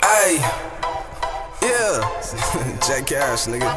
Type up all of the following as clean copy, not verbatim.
Ayy, yeah, J Cash, nigga.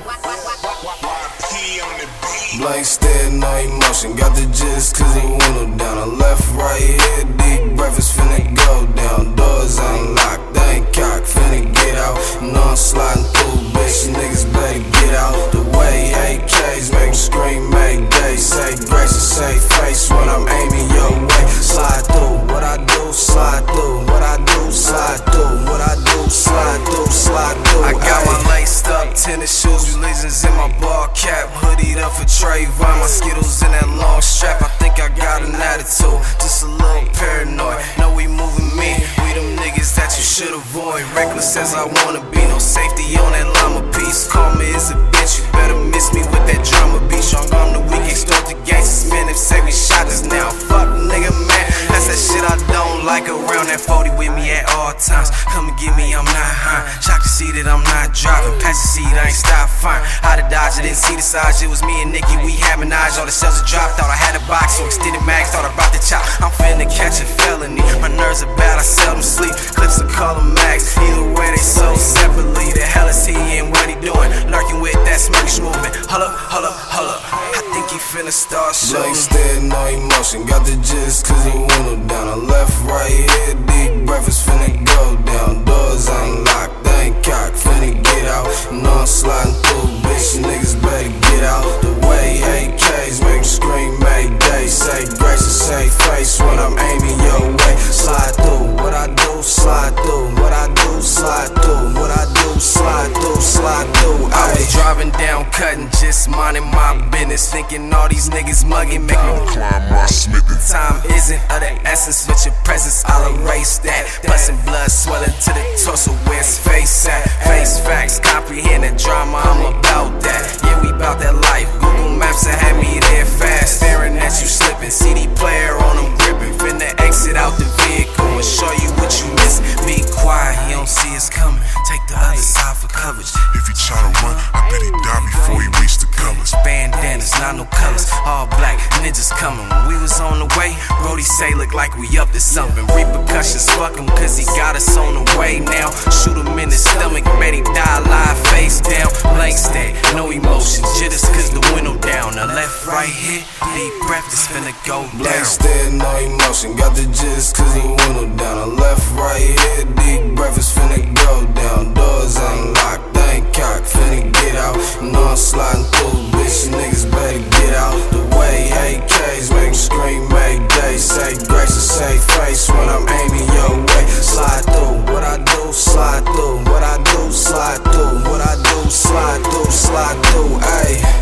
Blank stare, no emotion. Got the gist, cause the window down. I left, right here, deep breakfast finna go down. Doors unlocked, they ain't cocked, finna get out. No, I'm sliding through, bitch, niggas better get out. The way AKs make them scream, make day. Say grace and say face when I'm aiming your way. Slide through, what I do, slide through. What I do, slide through. What I do, slide through, slide through. I got my laced up tennis shoes, religions in my ball cap. Hoodied up for Trayvon, my Skittles in that long strap. I think I got an attitude, just a little paranoid. Know we moving me, we them niggas that you should avoid. Reckless as I wanna be, no safety on that llama piece. Call me as a bitch, you better miss me with that drama beat. Strong on the weak, extort the gangsters, man. If say we shot us now, fuck nigga, man. That's that shit I don't like around that 40 with me at all times. Come and get me, I'm not high. Shocked to see that I'm not driving. Pass the seat, I ain't stop fine. Out of Dodge, I didn't see the size. It was me and Nikki, we had menage. All the shells are dropped. Thought I had a box, so extended mags. Thought about the chop. I'm finna catch a felony. My nerves are bad, I seldom sleep. Clips to call them mags. Either way, they sold separately. The hell is he and what he doing? Lurking with that smirkish movement. Holla, holla, holla. I think he finna start shooting. Blank stare, no emotion. Got the gist, cause the window down. I left, right here, deep breakfast finna go down. Doors unlocked, they ain't cocked, finna get out. No, I'm sliding through, bitch, niggas better get out. The way AKs make them scream, make day. Say grace and say face when I'm aiming your way. Slide through, what I do, slide through. What I do, slide through. What I do, slide through, slide through. I was driving down, cutting, just minding my business. Thinking all these niggas mugging, make me climb my Smith. Time isn't of the essence, with your presence, I'll erase that. Bustin' blood swelling to the torso, where's face at? Face facts, comprehend the drama, I'm about that. Yeah, we bout that life. Google Maps have had me there fast. Staring at you slipping, CD player on them gripping. Finna exit out the vehicle and show you what you missing. Be quiet, he don't see us coming. Take the other side for coverage. If he try to run, I bet he die before he reach the colors. Bandanas, not no colors, all black, ninjas coming. When we was on the way, Brody say look like we up to something. Repercussions, fuck him, cause he got us on the way now. Shoot him in the stomach, bet he die live, face down. Blank stare, no emotion, jitters cause the window down. The left, right here, deep breath is finna go down. Blank stare, no emotion, got the gist cause the window down. The left, right here, deep breath is finna go down. Doors unlocked, they ain't cocked, finna get out. No, I'm sliding through, bitch, niggas better get out. The way AKs make them scream, make day. Say grace and say face when I'm aiming your way. Slide through, what I do, slide through. What I do, slide through. What I do, slide through, slide through, ayy.